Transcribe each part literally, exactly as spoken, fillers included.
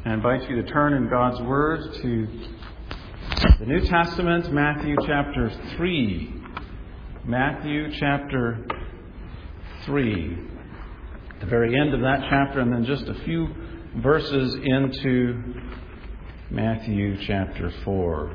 I invite you to turn in God's Word to the New Testament, Matthew chapter three. Matthew chapter three. At the very end of that chapter, and then just a few verses into Matthew chapter four.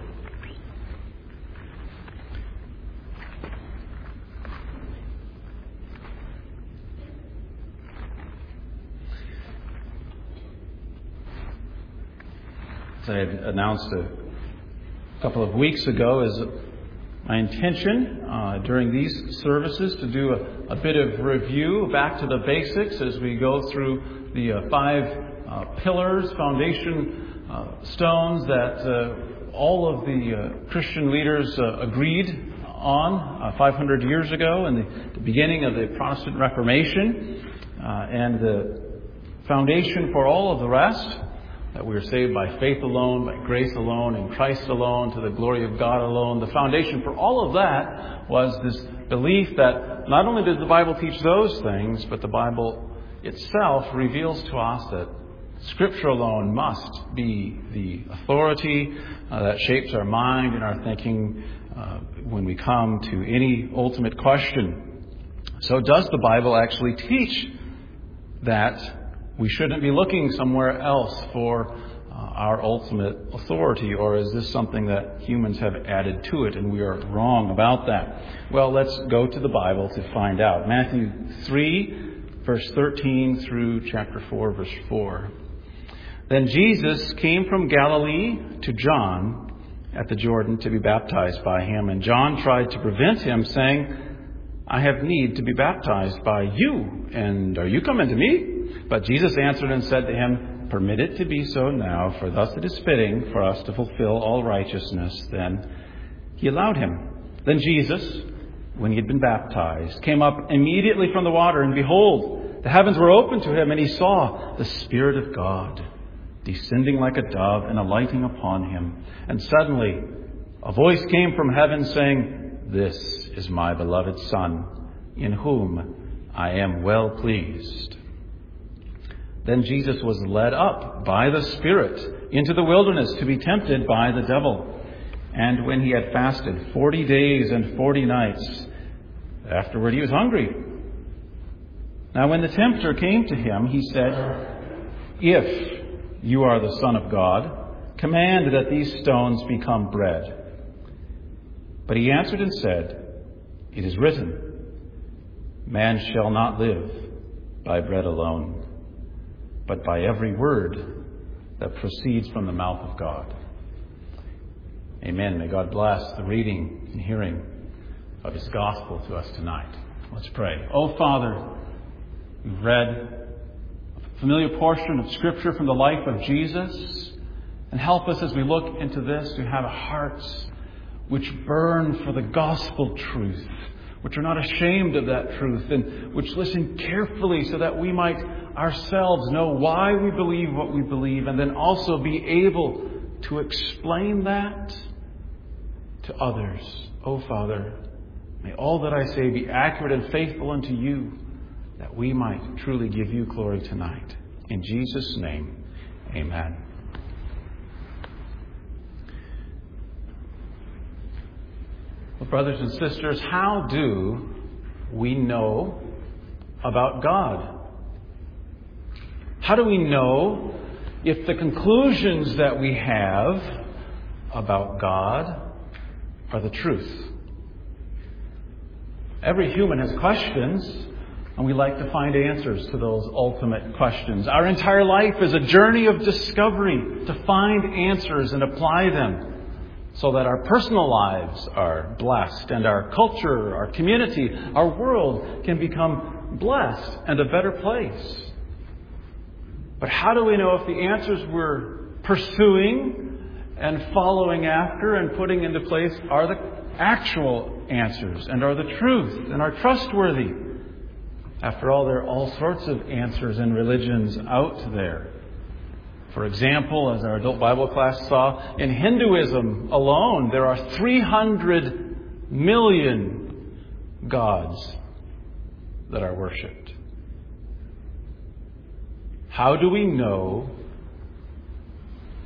As I had announced a couple of weeks ago, is my intention uh, during these services to do a, a bit of review back to the basics as we go through the uh, five uh, pillars, foundation uh, stones that uh, all of the uh, Christian leaders uh, agreed on uh, five hundred years ago in the, the beginning of the Protestant Reformation, uh, and the foundation for all of the rest. That we are saved by faith alone, by grace alone, in Christ alone, to the glory of God alone. The foundation for all of that was this belief that not only does the Bible teach those things, but the Bible itself reveals to us that Scripture alone must be the authority uh, that shapes our mind and our thinking uh, when we come to any ultimate question. So does the Bible actually teach that we shouldn't be looking somewhere else for uh, our ultimate authority, or is this something that humans have added to it and we are wrong about that? Well, let's go to the Bible to find out. Matthew three, verse thirteen through chapter four, verse four. Then Jesus came from Galilee to John at the Jordan to be baptized by him, and John tried to prevent him, saying, I have need to be baptized by you, and are you coming to me? But Jesus answered and said to him, Permit it to be so now, for thus it is fitting for us to fulfill all righteousness. Then he allowed him. Then Jesus, when he had been baptized, came up immediately from the water, and behold, the heavens were opened to him, and he saw the Spirit of God descending like a dove and alighting upon him. And suddenly a voice came from heaven saying, This is my beloved Son, in whom I am well pleased. Then Jesus was led up by the Spirit into the wilderness to be tempted by the devil. And when he had fasted forty days and forty nights, afterward he was hungry. Now when the tempter came to him, he said, If you are the Son of God, command that these stones become bread. But he answered and said, It is written, Man shall not live by bread alone, but by every word that proceeds from the mouth of God. Amen. May God bless the reading and hearing of His gospel to us tonight. Let's pray. Oh, Father, we've read a familiar portion of Scripture from the life of Jesus, and help us as we look into this to have hearts which burn for the gospel truth, which are not ashamed of that truth, and which listen carefully so that we might ourselves know why we believe what we believe, and then also be able to explain that to others. Oh, Father, may all that I say be accurate and faithful unto you, that we might truly give you glory tonight. In Jesus' name, amen. Well, brothers and sisters, how do we know about God? How do we know if the conclusions that we have about God are the truth? Every human has questions, and we like to find answers to those ultimate questions. Our entire life is a journey of discovery to find answers and apply them, so that our personal lives are blessed, and our culture, our community, our world can become blessed and a better place. But how do we know if the answers we're pursuing and following after and putting into place are the actual answers and are the truth and are trustworthy? After all, there are all sorts of answers and religions out there. For example, as our adult Bible class saw, in Hinduism alone, there are three hundred million gods that are worshipped. How do we know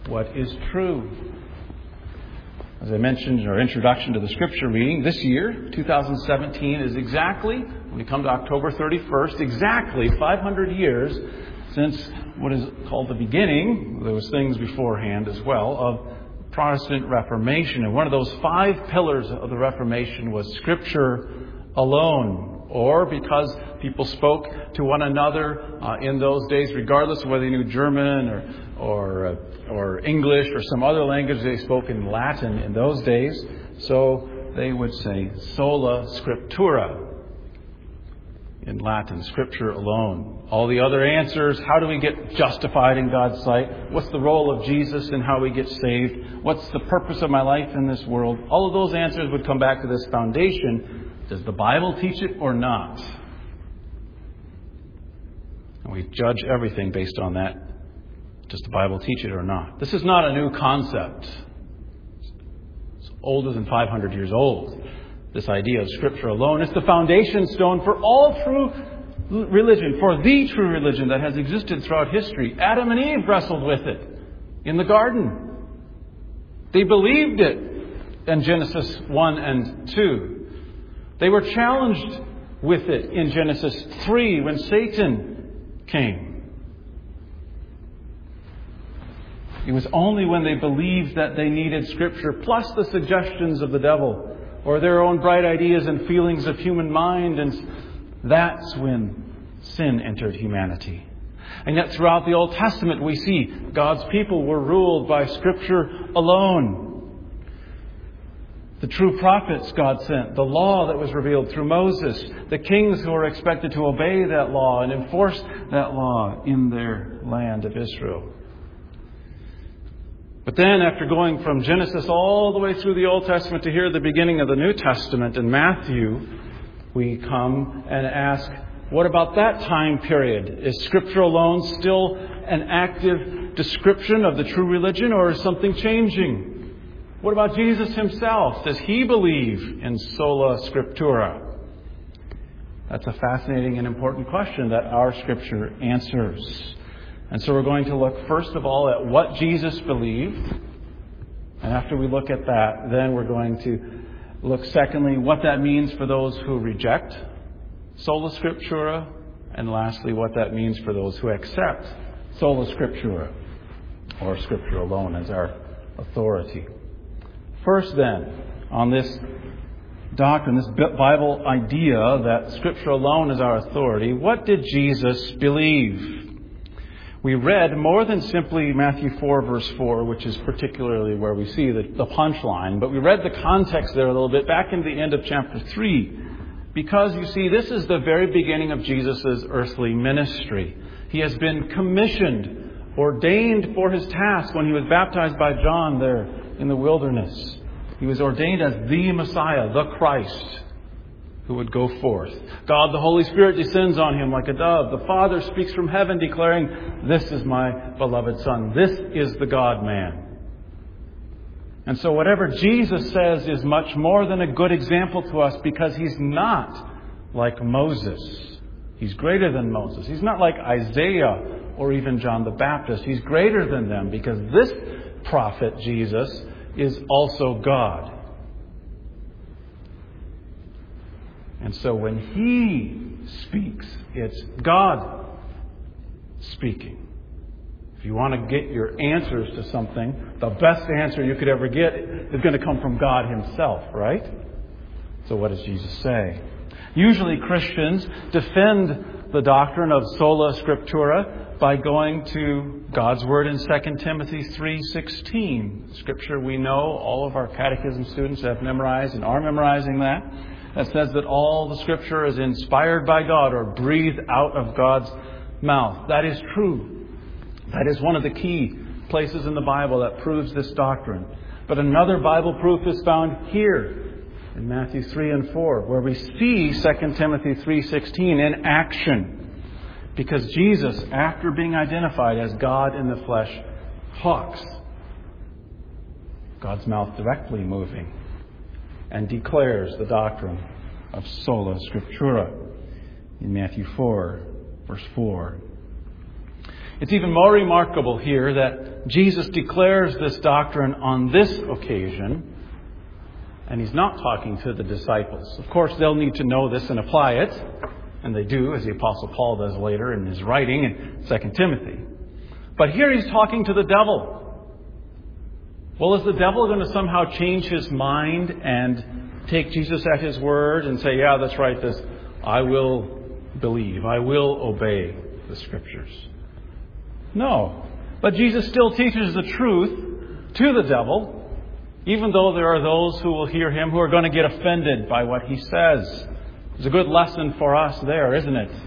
what is true. As I mentioned in our introduction to the Scripture reading, this year, two thousand seventeen, is exactly, when we come to October thirty-first, exactly five hundred years since what is called the beginning, there was things beforehand as well, of Protestant Reformation. And one of those five pillars of the Reformation was Scripture alone, or because people spoke to one another uh, in those days, regardless of whether they knew German or or, uh, or English or some other language, they spoke in Latin in those days. So they would say sola scriptura in Latin, Scripture alone. All the other answers, how do we get justified in God's sight? What's the role of Jesus in how we get saved? What's the purpose of my life in this world? All of those answers would come back to this foundation. Does the Bible teach it or not? And we judge everything based on that. Does the Bible teach it or not? This is not a new concept. It's older than five hundred years old. This idea of Scripture alone. It's the foundation stone for all true religion, for the true religion that has existed throughout history. Adam and Eve wrestled with it in the garden. They believed it in Genesis one and two. They were challenged with it in Genesis three when Satan came. It was only when they believed that they needed Scripture, plus the suggestions of the devil, or their own bright ideas and feelings of human mind, and that's when sin entered humanity. And yet throughout the Old Testament we see God's people were ruled by Scripture alone. The true prophets God sent, the law that was revealed through Moses, the kings who were expected to obey that law and enforce that law in their land of Israel. But then, after going from Genesis all the way through the Old Testament to here, the beginning of the New Testament in Matthew, we come and ask, what about that time period? Is Scripture alone still an active description of the true religion, or is something changing? What about Jesus himself? Does he believe in sola scriptura? That's a fascinating and important question that our Scripture answers. And so we're going to look first of all at what Jesus believed. And after we look at that, then we're going to look secondly what that means for those who reject sola scriptura. And lastly, what that means for those who accept sola scriptura, or Scripture alone as our authority. First then, on this doctrine, this Bible idea that Scripture alone is our authority, what did Jesus believe? We read more than simply Matthew four, verse four, which is particularly where we see the, the punchline, but we read the context there a little bit back in the end of chapter three, because you see, this is the very beginning of Jesus' earthly ministry. He has been commissioned, ordained for his task when he was baptized by John there in the wilderness. He was ordained as the Messiah, the Christ, who would go forth. God, the Holy Spirit, descends on him like a dove. The Father speaks from heaven declaring, "This is my beloved Son. This is the God-man." And so whatever Jesus says is much more than a good example to us, because he's not like Moses. He's greater than Moses. He's not like Isaiah or even John the Baptist. He's greater than them, because this prophet, Jesus, is also God. And so when he speaks, it's God speaking. If you want to get your answers to something, the best answer you could ever get is going to come from God himself, right? So what does Jesus say? Usually Christians defend the doctrine of sola scriptura by going to God's Word in Second Timothy three sixteen. Scripture we know, all of our catechism students have memorized and are memorizing that. That says that all the Scripture is inspired by God, or breathed out of God's mouth. That is true. That is one of the key places in the Bible that proves this doctrine. But another Bible proof is found here in Matthew three and four, where we see Second Timothy three sixteen in action. Because Jesus, after being identified as God in the flesh, talks, God's mouth directly moving, and declares the doctrine of sola scriptura in Matthew four, verse four. It's even more remarkable here that Jesus declares this doctrine on this occasion, and He's not talking to the disciples. Of course, they'll need to know this and apply it, and they do, as the Apostle Paul does later in his writing in Second Timothy. But here He's talking to the devil. Well, is the devil going to somehow change his mind and take Jesus at His word and say, yeah, that's right, this I will believe, I will obey the Scriptures? No. But Jesus still teaches the truth to the devil, even though there are those who will hear Him who are going to get offended by what He says. It's a good lesson for us there, isn't it?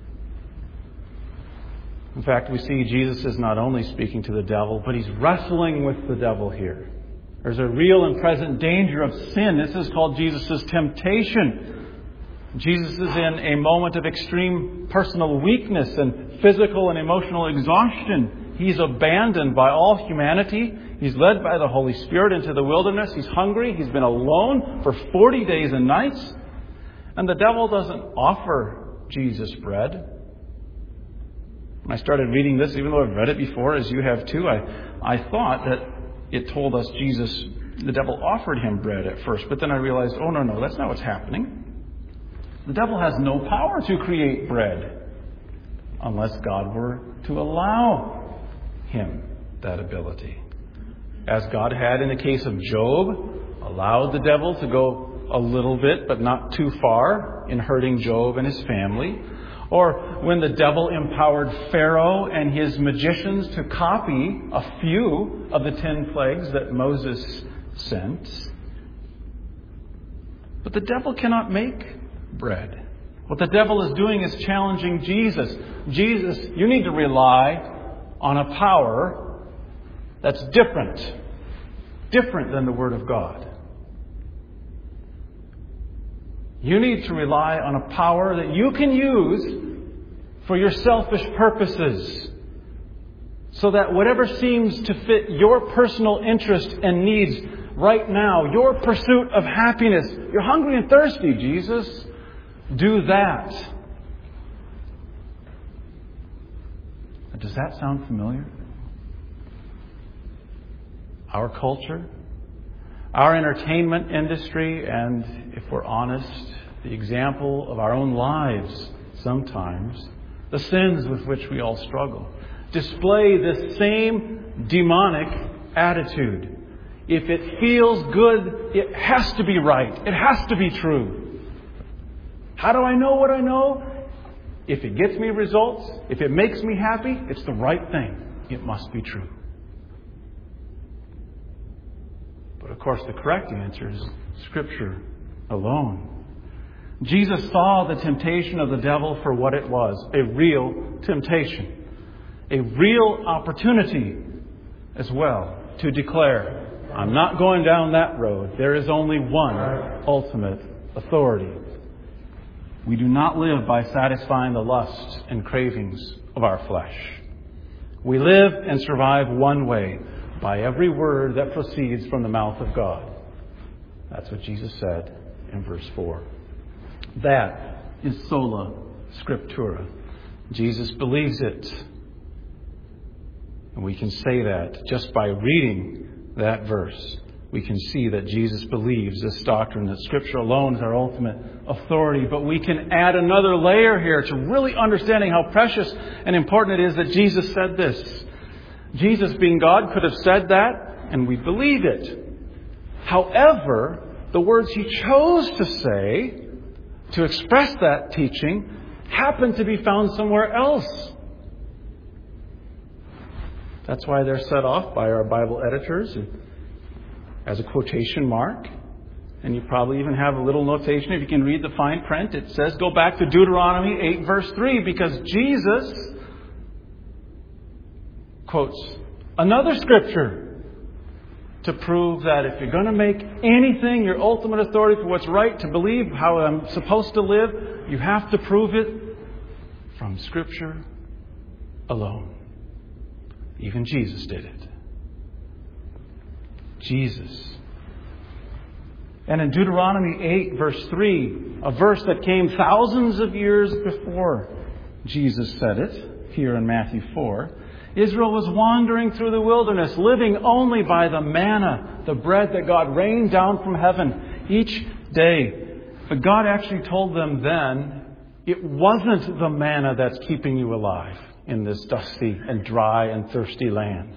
In fact, we see Jesus is not only speaking to the devil, but He's wrestling with the devil here. There's a real and present danger of sin. This is called Jesus' temptation. Jesus is in a moment of extreme personal weakness and physical and emotional exhaustion. He's abandoned by all humanity. He's led by the Holy Spirit into the wilderness. He's hungry. He's been alone for forty days and nights. And the devil doesn't offer Jesus bread. When I started reading this, even though I've read it before, as you have too, I, I thought that it told us Jesus, the devil offered Him bread at first. But then I realized, oh, no, no, that's not what's happening. The devil has no power to create bread unless God were to allow him that ability. As God had in the case of Job, allowed the devil to go a little bit, but not too far in hurting Job and his family. Or when the devil empowered Pharaoh and his magicians to copy a few of the ten plagues that Moses sent. But the devil cannot make bread. What the devil is doing is challenging Jesus. Jesus, you need to rely on a power that's different. Different than the Word of God. You need to rely on a power that you can use for your selfish purposes, so that whatever seems to fit your personal interest and needs right now, your pursuit of happiness, you're hungry and thirsty, Jesus, do that. Does that sound familiar? Our culture, our entertainment industry, and if we're honest, the example of our own lives sometimes, the sins with which we all struggle, display this same demonic attitude. If it feels good, it has to be right. It has to be true. How do I know what I know? If it gets me results, if it makes me happy, it's the right thing. It must be true. But of course, the correct answer is Scripture alone. Jesus saw the temptation of the devil for what it was, a real temptation, a real opportunity as well to declare, I'm not going down that road. There is only one ultimate authority. We do not live by satisfying the lusts and cravings of our flesh. We live and survive one way, by every word that proceeds from the mouth of God. That's what Jesus said in verse four. That is sola scriptura. Jesus believes it. And we can say that just by reading that verse. We can see that Jesus believes this doctrine, that Scripture alone is our ultimate authority. But we can add another layer here to really understanding how precious and important it is that Jesus said this. Jesus, being God, could have said that, and we believe it. However, the words He chose to say to express that teaching happen to be found somewhere else. That's why they're set off by our Bible editors as a quotation mark. And you probably even have a little notation. If you can read the fine print, it says, go back to Deuteronomy eight verse three, because Jesus quotes another scripture to prove that if you're going to make anything your ultimate authority for what's right, to believe how I'm supposed to live, you have to prove it from Scripture alone. Even Jesus did it. Jesus. And in Deuteronomy eight verse three, a verse that came thousands of years before Jesus said it, here in Matthew four, Israel was wandering through the wilderness, living only by the manna, the bread that God rained down from heaven each day. But God actually told them then, it wasn't the manna that's keeping you alive in this dusty and dry and thirsty land.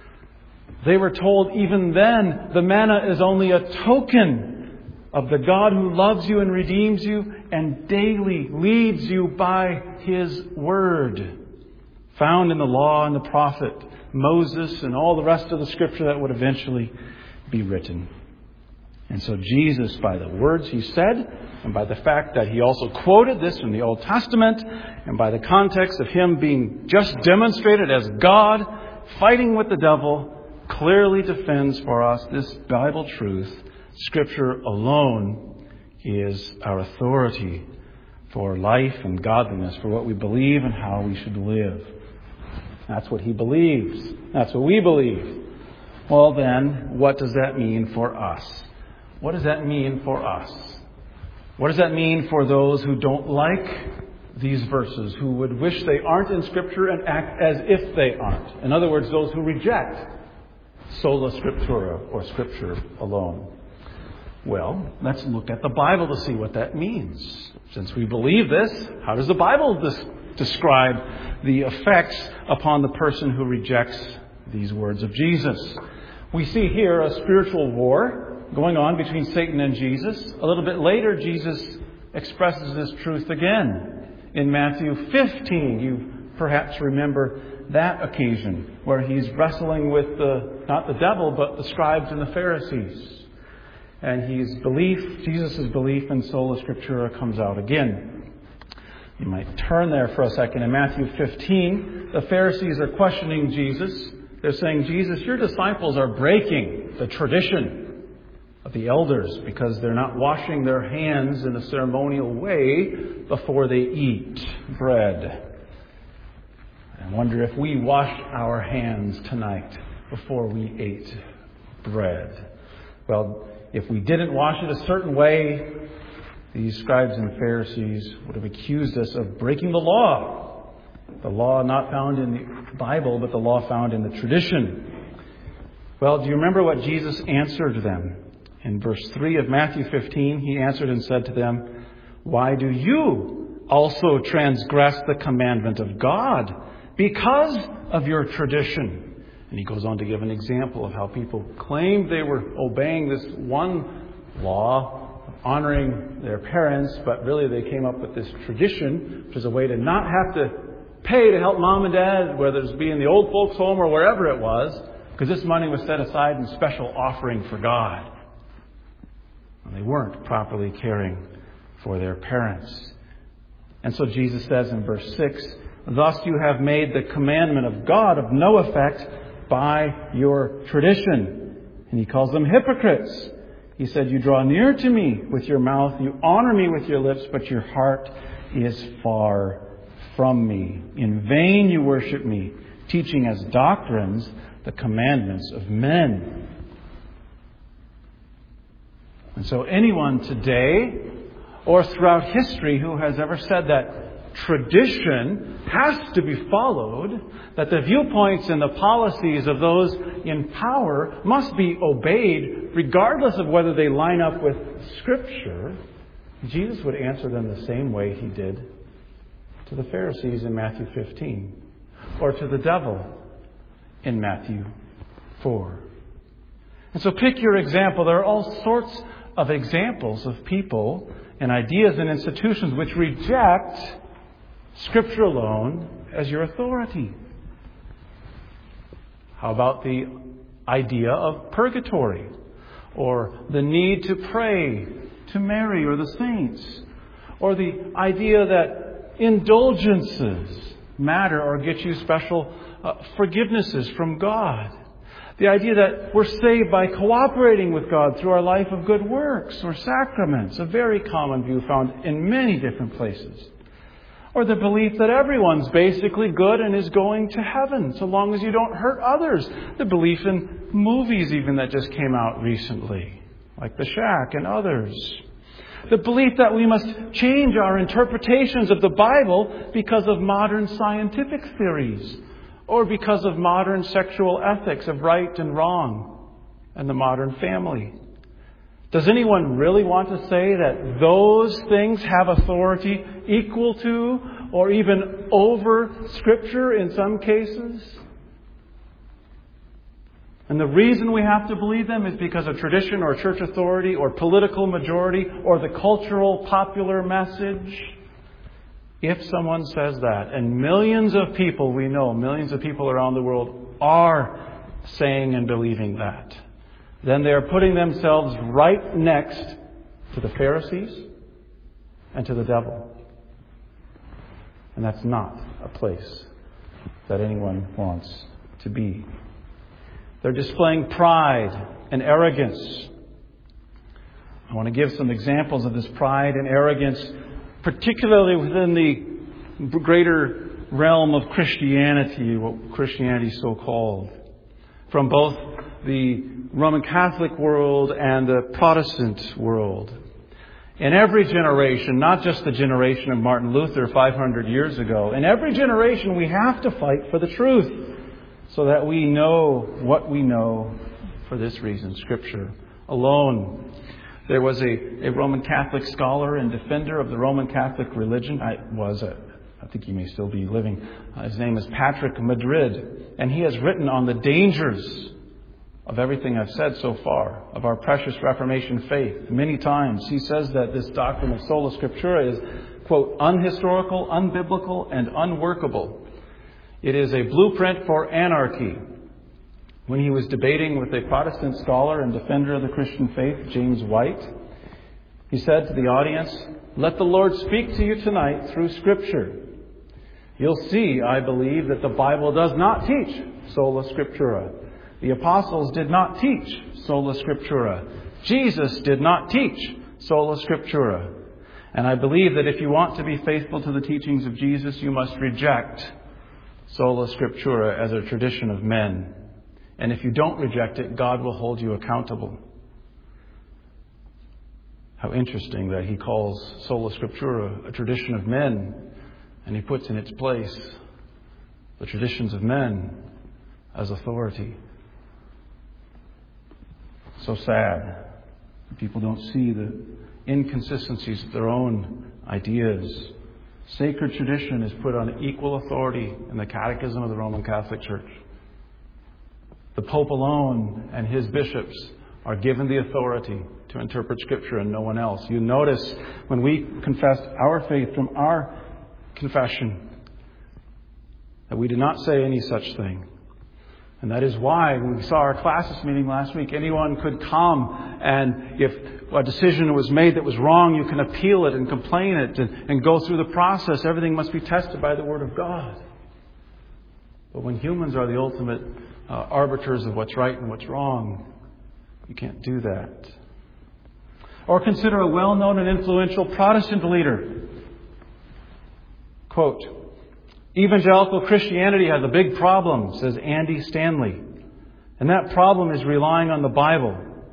They were told even then, the manna is only a token of the God who loves you and redeems you and daily leads you by His Word, found in the law and the prophet, Moses, and all the rest of the Scripture that would eventually be written. And so Jesus, by the words He said, and by the fact that He also quoted this from the Old Testament, and by the context of Him being just demonstrated as God, fighting with the devil, clearly defends for us this Bible truth. Scripture alone is our authority for life and godliness, for what we believe and how we should live. That's what He believes. That's what we believe. Well then, what does that mean for us? What does that mean for us? What does that mean for those who don't like these verses, who would wish they aren't in Scripture and act as if they aren't? In other words, those who reject sola scriptura, or Scripture alone. Well, let's look at the Bible to see what that means. Since we believe this, how does the Bible des- describe the effects upon the person who rejects these words of Jesus? We see here a spiritual war going on between Satan and Jesus. A little bit later, Jesus expresses this truth again in Matthew fifteen. You perhaps remember that occasion where He's wrestling with the, not the devil, but the scribes and the Pharisees. And his belief, Jesus' belief in sola scriptura comes out again. You might turn there for a second. In Matthew fifteen, the Pharisees are questioning Jesus. They're saying, Jesus, your disciples are breaking the tradition of the elders because they're not washing their hands in a ceremonial way before they eat bread. I wonder if we washed our hands tonight before we ate bread. Well, if we didn't wash it a certain way, these scribes and Pharisees would have accused us of breaking the law. The law not found in the Bible, but the law found in the tradition. Well, do you remember what Jesus answered them? In verse three of Matthew fifteen, He answered and said to them, "Why do you also transgress the commandment of God because of your tradition?" And He goes on to give an example of how people claimed they were obeying this one law, honoring their parents, but really they came up with this tradition, which is a way to not have to pay to help mom and dad, whether it's be in the old folks' home or wherever it was, because this money was set aside in special offering for God. And they weren't properly caring for their parents. And so Jesus says in verse six, "Thus you have made the commandment of God of no effect by your tradition." And He calls them hypocrites. He said, "You draw near to me with your mouth, you honor me with your lips, but your heart is far from me. In vain you worship me, teaching as doctrines the commandments of men." And so anyone today or throughout history who has ever said that tradition has to be followed, that the viewpoints and the policies of those in power must be obeyed regardless of whether they line up with Scripture, Jesus would answer them the same way He did to the Pharisees in Matthew fifteen, or to the devil in Matthew four. And so pick your example. There are all sorts of examples of people and ideas and institutions which reject Scripture alone as your authority. How about the idea of purgatory, or the need to pray to Mary or the saints, or the idea that indulgences matter or get you special uh, forgivenesses from God? The idea that we're saved by cooperating with God through our life of good works or sacraments, a very common view found in many different places. Or the belief that everyone's basically good and is going to heaven so long as you don't hurt others. The belief in movies even that just came out recently, like The Shack and others. The belief that we must change our interpretations of the Bible because of modern scientific theories, or because of modern sexual ethics of right and wrong and the modern family? Does anyone really want to say that those things have authority equal to or even over Scripture in some cases? And the reason we have to believe them is because of tradition or church authority or political majority or the cultural popular message. If someone says that, and millions of people we know, millions of people around the world are saying and believing that, then they are putting themselves right next to the Pharisees and to the devil. And that's not a place that anyone wants to be. They're displaying pride and arrogance. I want to give some examples of this pride and arrogance, particularly within the greater realm of Christianity, what Christianity is so called, from both the Roman Catholic world and the Protestant world. In every generation, not just the generation of Martin Luther five hundred years ago, in every generation we have to fight for the truth so that we know what we know for this reason, Scripture alone. There was a, a Roman Catholic scholar and defender of the Roman Catholic religion. I was, a, I think he may still be living. Uh, his name is Patrick Madrid. And he has written on the dangers of everything I've said so far, of our precious Reformation faith. Many times he says that this doctrine of sola scriptura is, quote, unhistorical, unbiblical, and unworkable. It is a blueprint for anarchy. When he was debating with a Protestant scholar and defender of the Christian faith, James White, he said to the audience, "Let the Lord speak to you tonight through Scripture. You'll see, I believe, that the Bible does not teach sola scriptura. The apostles did not teach sola scriptura. Jesus did not teach sola scriptura. And I believe that if you want to be faithful to the teachings of Jesus, you must reject sola scriptura as a tradition of men. And if you don't reject it, God will hold you accountable." How interesting that he calls sola scriptura a tradition of men, and he puts in its place the traditions of men as authority. So sad. People don't see the inconsistencies of their own ideas. Sacred tradition is put on equal authority in the Catechism of the Roman Catholic Church. The Pope alone and his bishops are given the authority to interpret Scripture and no one else. You notice when we confess our faith from our confession that we did not say any such thing. And that is why, when we saw our classis meeting last week, anyone could come, and if a decision was made that was wrong, you can appeal it and complain it and, and go through the process. Everything must be tested by the Word of God. But when humans are the ultimate uh, arbiters of what's right and what's wrong, you can't do that. Or consider a well-known and influential Protestant leader. Quote, "Evangelical Christianity has a big problem," says Andy Stanley. "And that problem is relying on the Bible."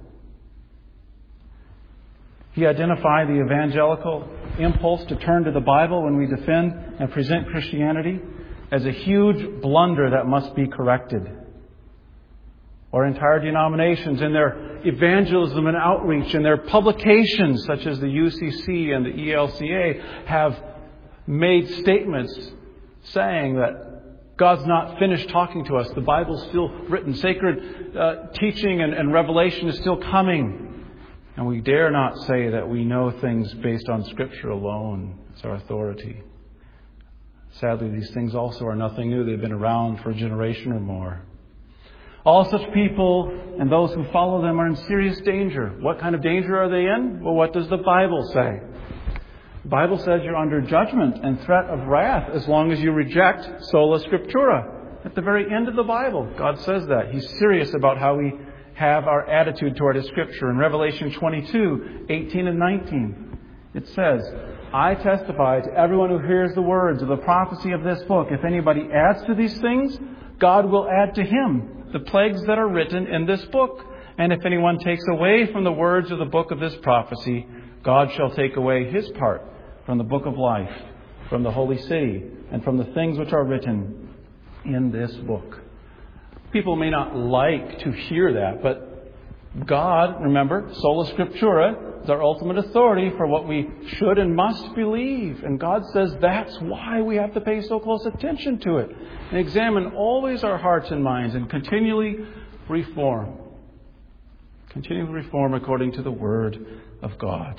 He identified the evangelical impulse to turn to the Bible when we defend and present Christianity as a huge blunder that must be corrected. Or entire denominations in their evangelism and outreach and their publications, such as the U C C and the E L C A, have made statements saying that God's not finished talking to us. The Bible's still written. Sacred uh, teaching and, and revelation is still coming. And we dare not say that we know things based on Scripture alone. It's our authority. Sadly, these things also are nothing new. They've been around for a generation or more. All such people and those who follow them are in serious danger. What kind of danger are they in? Well, what does the Bible say? The Bible says you're under judgment and threat of wrath as long as you reject sola scriptura. At the very end of the Bible, God says that. He's serious about how we have our attitude toward His Scripture. In Revelation twenty-two, eighteen and nineteen, it says, "I testify to everyone who hears the words of the prophecy of this book. If anybody adds to these things, God will add to him the plagues that are written in this book. And if anyone takes away from the words of the book of this prophecy, God shall take away his part from the book of life, from the holy city, and from the things which are written in this book. People may not like to hear that, but God, remember, sola scriptura is our ultimate authority for what we should and must believe. And God says that's why we have to pay so close attention to it and examine always our hearts and minds and continually reform. Continually reform according to the Word of God.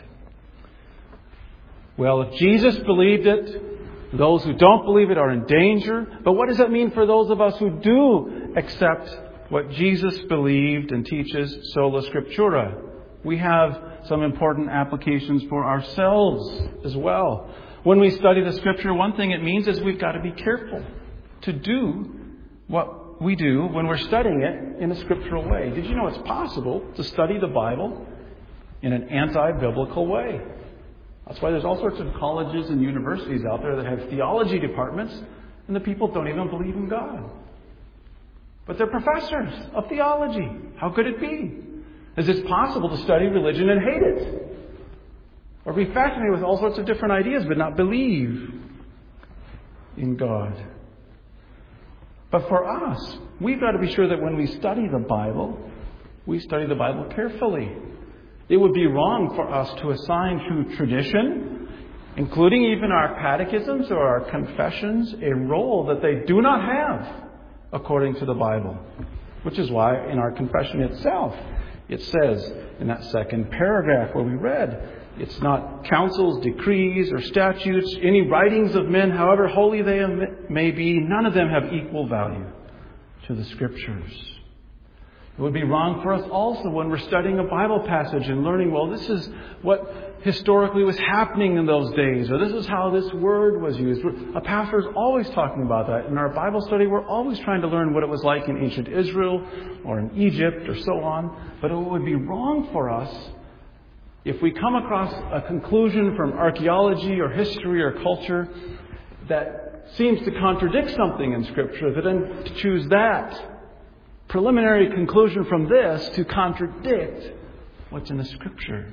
Well, if Jesus believed it, those who don't believe it are in danger. But what does that mean for those of us who do accept what Jesus believed and teaches sola scriptura? We have some important applications for ourselves as well. When we study the Scripture, one thing it means is we've got to be careful to do what we do when we're studying it in a scriptural way. Did you know it's possible to study the Bible in an anti-biblical way? That's why there's all sorts of colleges and universities out there that have theology departments, and the people don't even believe in God. But they're professors of theology. How could it be? Is it possible to study religion and hate it? Or be fascinated with all sorts of different ideas but not believe in God? But for us, we've got to be sure that when we study the Bible, we study the Bible carefully. It would be wrong for us to assign to tradition, including even our catechisms or our confessions, a role that they do not have according to the Bible. Which is why in our confession itself, it says in that second paragraph where we read, it's not councils, decrees, or statutes, any writings of men, however holy they may be, none of them have equal value to the Scriptures. It would be wrong for us also when we're studying a Bible passage and learning, well, this is what historically was happening in those days, or this is how this word was used. A pastor is always talking about that. In our Bible study, we're always trying to learn what it was like in ancient Israel or in Egypt or so on. But it would be wrong for us if we come across a conclusion from archaeology or history or culture that seems to contradict something in Scripture, that then to choose that preliminary conclusion from this to contradict what's in the Scripture.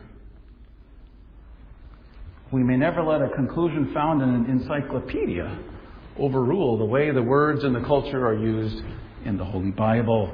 We may never let a conclusion found in an encyclopedia overrule the way the words and the culture are used in the Holy Bible.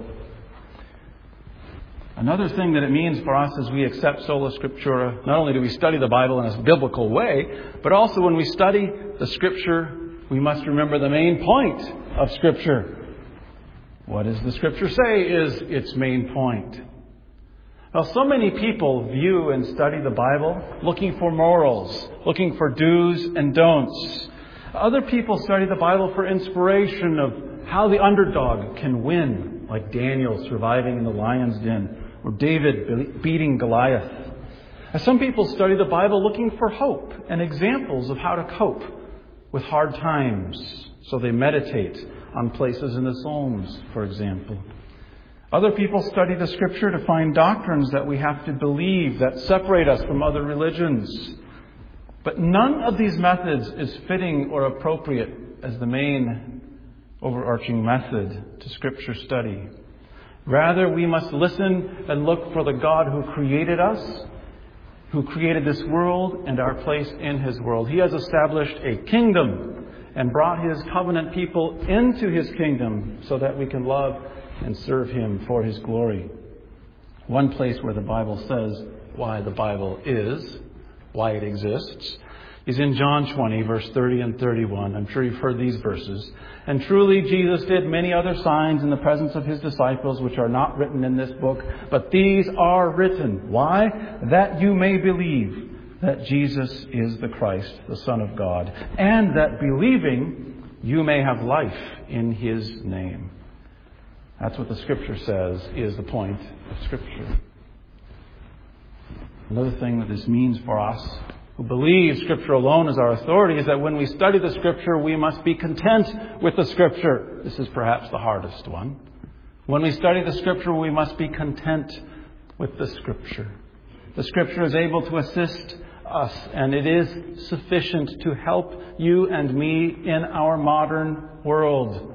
Another thing that it means for us as we accept sola scriptura, not only do we study the Bible in a biblical way, but also when we study the Scripture, we must remember the main point of Scripture. What does the Scripture say is its main point? Well, so many people view and study the Bible looking for morals, looking for do's and don'ts. Other people study the Bible for inspiration of how the underdog can win, like Daniel surviving in the lion's den, or David beating Goliath. And some people study the Bible looking for hope and examples of how to cope with hard times. So they meditate on places in the Psalms, for example. Other people study the Scripture to find doctrines that we have to believe that separate us from other religions. But none of these methods is fitting or appropriate as the main overarching method to Scripture study. Rather, we must listen and look for the God who created us, who created this world and our place in His world. He has established a kingdom and brought His covenant people into His kingdom so that we can love and serve Him for His glory. One place where the Bible says why the Bible is, why it exists, is in John twenty, verse thirty and thirty-one. I'm sure you've heard these verses. And truly Jesus did many other signs in the presence of His disciples, which are not written in this book, but these are written. Why? That you may believe that Jesus is the Christ, the Son of God, and that believing you may have life in His name. That's what the Scripture says is the point of Scripture. Another thing that this means for us who believe Scripture alone is our authority is that when we study the Scripture, we must be content with the Scripture. This is perhaps the hardest one. When we study the Scripture, we must be content with the Scripture. The Scripture is able to assist us, and it is sufficient to help you and me in our modern world.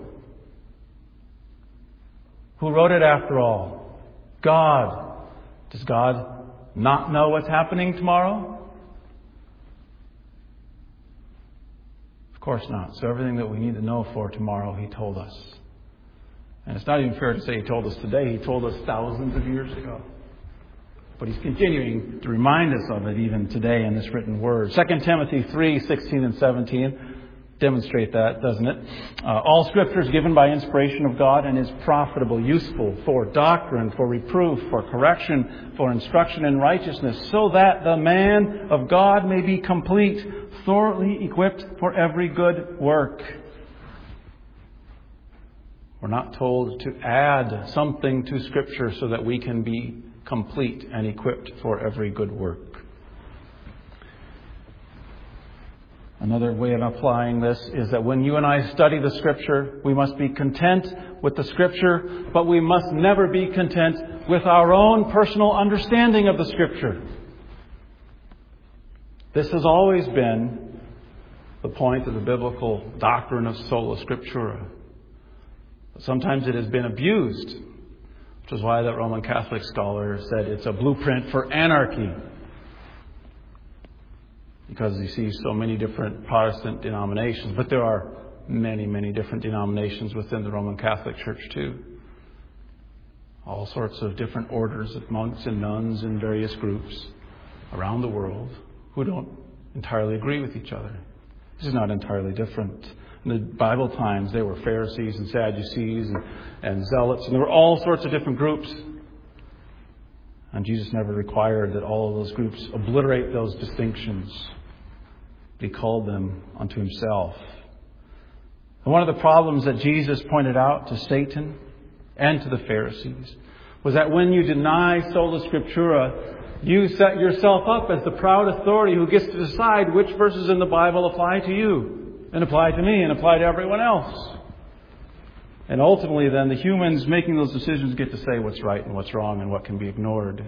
Who wrote it after all? God. Does God not know what's happening tomorrow? Of course not. So everything that we need to know for tomorrow, He told us. And it's not even fair to say He told us today. He told us thousands of years ago. But He's continuing to remind us of it even today in this written word. Second Timothy three, sixteen and seventeen demonstrate that, doesn't it? Uh, all Scripture is given by inspiration of God and is profitable, useful for doctrine, for reproof, for correction, for instruction in righteousness, so that the man of God may be complete, thoroughly equipped for every good work. We're not told to add something to Scripture so that we can be complete and equipped for every good work. Another way of applying this is that when you and I study the Scripture, we must be content with the Scripture, but we must never be content with our own personal understanding of the Scripture. This has always been the point of the biblical doctrine of sola scriptura. But sometimes it has been abused, which is why that Roman Catholic scholar said it's a blueprint for anarchy. Because you see so many different Protestant denominations. But there are many, many different denominations within the Roman Catholic Church too. All sorts of different orders of monks and nuns in various groups around the world who don't entirely agree with each other. This is not entirely different. In the Bible times, there were Pharisees and Sadducees and, and Zealots, and there were all sorts of different groups. And Jesus never required that all of those groups obliterate those distinctions. He called them unto Himself. And one of the problems that Jesus pointed out to Satan and to the Pharisees was that when you deny sola scriptura, you set yourself up as the proud authority who gets to decide which verses in the Bible apply to you and apply to me and apply to everyone else. And ultimately, then, the humans making those decisions get to say what's right and what's wrong and what can be ignored.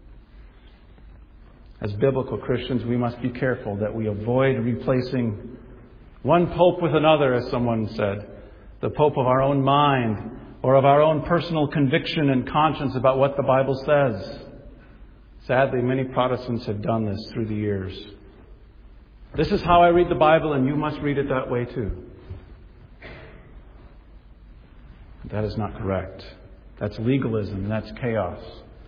As biblical Christians, we must be careful that we avoid replacing one pope with another, as someone said, the pope of our own mind or of our own personal conviction and conscience about what the Bible says. Sadly, many Protestants have done this through the years. This is how I read the Bible, and you must read it that way too. That is not correct. That's legalism, and that's chaos.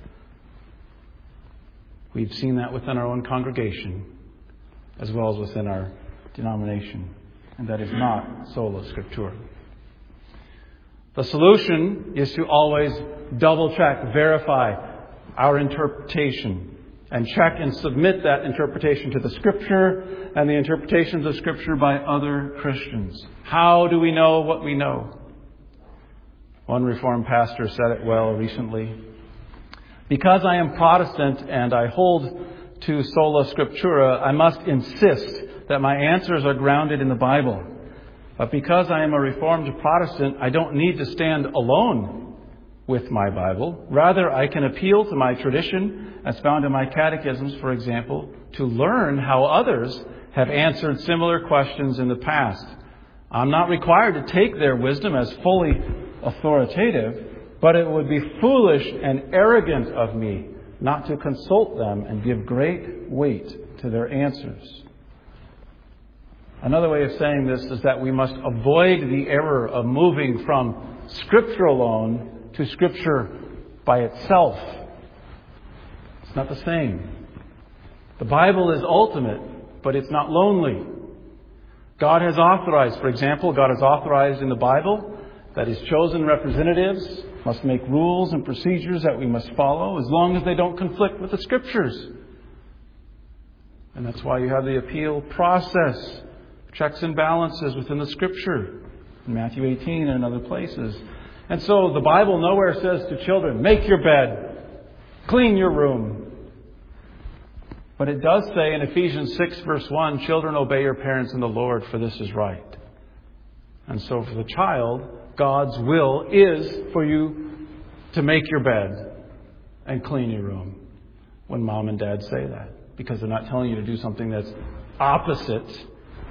We've seen that within our own congregation, as well as within our denomination. And that is not sola scriptura. The solution is to always double-check, verify our interpretation, and check and submit that interpretation to the Scripture and the interpretations of Scripture by other Christians. How do we know what we know? One Reformed pastor said it well recently. Because I am Protestant and I hold to sola scriptura, I must insist that my answers are grounded in the Bible. But because I am a Reformed Protestant, I don't need to stand alone with my Bible. Rather, I can appeal to my tradition, as found in my catechisms, for example, to learn how others have answered similar questions in the past. I'm not required to take their wisdom as fully authoritative, but it would be foolish and arrogant of me not to consult them and give great weight to their answers. Another way of saying this is that we must avoid the error of moving from Scripture alone to Scripture by itself. It's not the same. The Bible is ultimate, but it's not lonely. God has authorized, for example, God has authorized in the Bible that His chosen representatives must make rules and procedures that we must follow as long as they don't conflict with the Scriptures. And that's why you have the appeal process, checks and balances within the Scripture, in Matthew eighteen and in other places. And so the Bible nowhere says to children, make your bed, clean your room. But it does say in Ephesians six verse one, children, obey your parents in the Lord, for this is right. And so for the child, God's will is for you to make your bed and clean your room when mom and dad say that. Because they're not telling you to do something that's opposite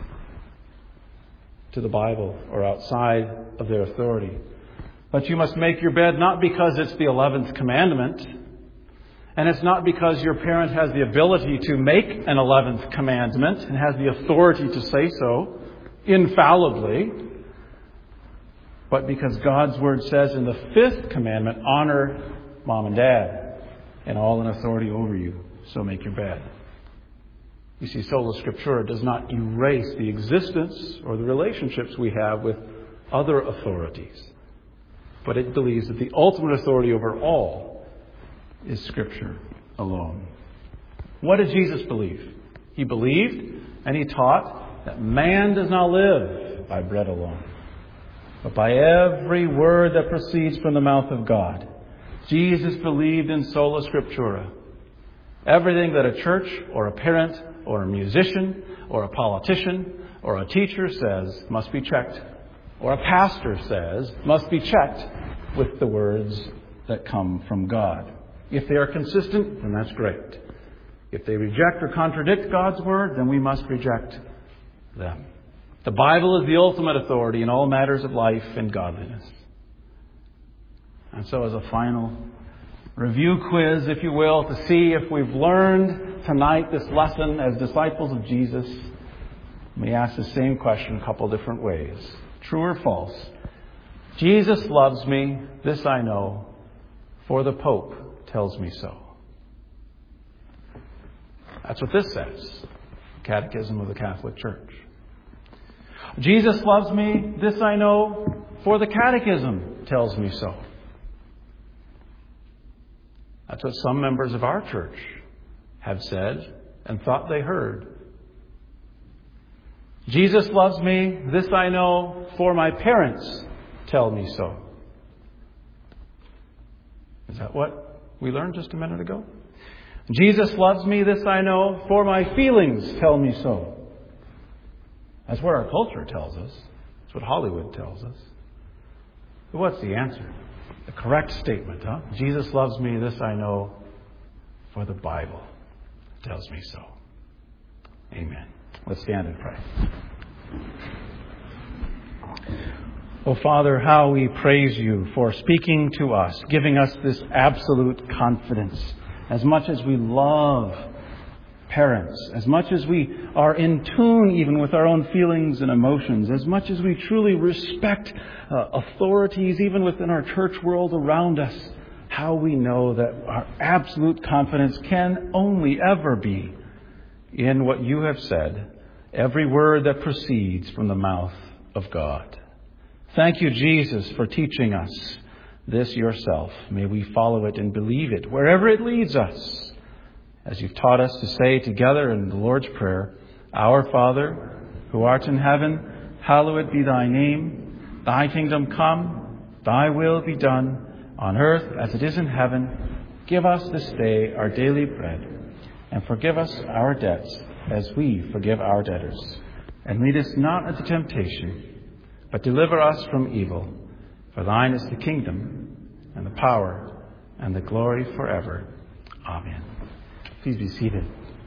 to the Bible or outside of their authority. But you must make your bed not because it's the eleventh commandment, and it's not because your parent has the ability to make an eleventh commandment and has the authority to say so. infallibly, but because God's Word says in the fifth commandment, honor mom and dad and all in authority over you, so make your bed. You see, sola scriptura does not erase the existence or the relationships we have with other authorities, but it believes that the ultimate authority over all is Scripture alone. What did Jesus believe? He believed and he taught that man does not live by bread alone, but by every word that proceeds from the mouth of God. Jesus believed in sola scriptura. Everything that a church or a parent or a musician or a politician or a teacher says must be checked, or a pastor says must be checked with the words that come from God. If they are consistent, then that's great. If they reject or contradict God's Word, then we must reject them. The Bible is the ultimate authority in all matters of life and godliness. And so as a final review quiz, if you will, to see if we've learned tonight this lesson as disciples of Jesus, we ask the same question a couple different ways. True or false? Jesus loves me, this I know, for the Pope tells me so. That's what this says. Catechism of the Catholic Church. Jesus loves me, this I know, for the Catechism tells me so. That's what some members of our church have said and thought they heard. Jesus loves me, this I know, for my parents tell me so. Is that what we learned just a minute ago? Jesus loves me, this I know, for my feelings tell me so. That's what our culture tells us. That's what Hollywood tells us. But what's the answer? The correct statement, huh? Jesus loves me, this I know, for the Bible tells me so. Amen. Let's stand and pray. Oh, Father, how we praise you for speaking to us, giving us this absolute confidence. As much as we love parents, as much as we are in tune even with our own feelings and emotions, as much as we truly respect uh, authorities even within our church world around us, how we know that our absolute confidence can only ever be in what you have said, every word that proceeds from the mouth of God. Thank you, Jesus, for teaching us this yourself. May we follow it and believe it wherever it leads us. As you've taught us to say together in the Lord's Prayer, Our Father, who art in heaven, hallowed be thy name. Thy kingdom come, thy will be done, on earth as it is in heaven. Give us this day our daily bread, and forgive us our debts as we forgive our debtors. And lead us not into temptation, but deliver us from evil. For thine is the kingdom, and the power, and the glory forever. Amen. Please be seated.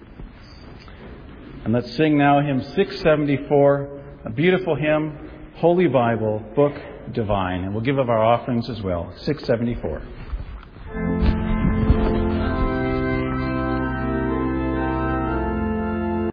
And let's sing now hymn six seventy-four, a beautiful hymn, Holy Bible, Book Divine. And we'll give of our offerings as well. six seventy-four.